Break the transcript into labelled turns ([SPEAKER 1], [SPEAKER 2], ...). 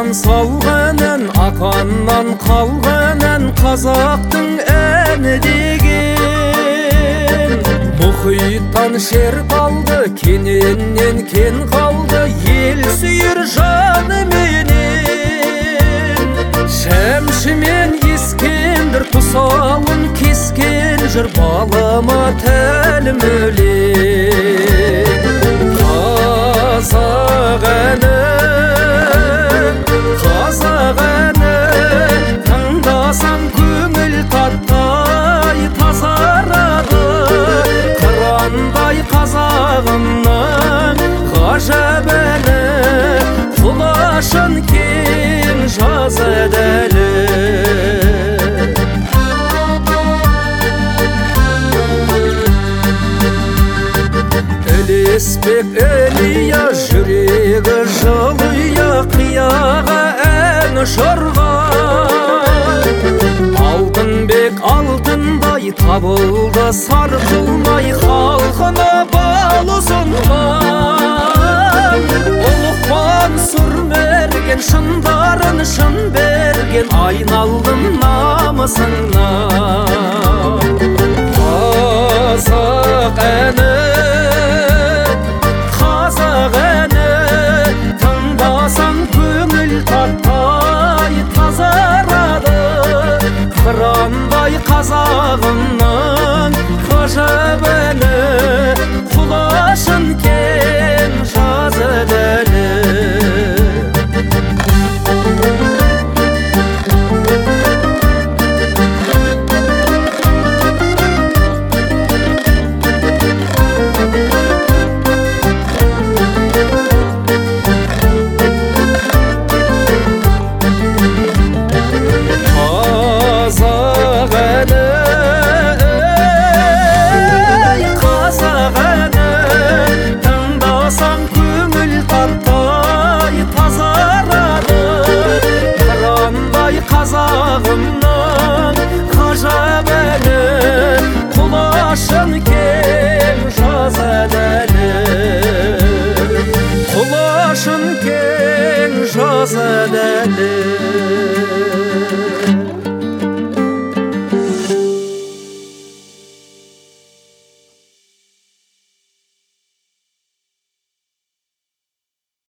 [SPEAKER 1] салғанын, ақаннан қалғанын қазақтың әні деген. Мұхиттан шер қалды, кененнен кен қалды, ел сүйір жаны менен. Шәмшімен ескендір тұсауын кескен жыр, балама тәлім өлең. Қазақ әні, қазақ әні, тыңдасаң көңіл таттай тазарады. Қырандай қазағымның ғажап әні, құлашын кең жазады әлі. Ілеспек Ілия, жүрегі жылыя, қияға ән ұшырған. Алтынбек алтындай табылды, сарқылмай халқына бал ұсынған. Ұлықпан сұр мерген, шындарын шын берген, айналдым намысыңнан.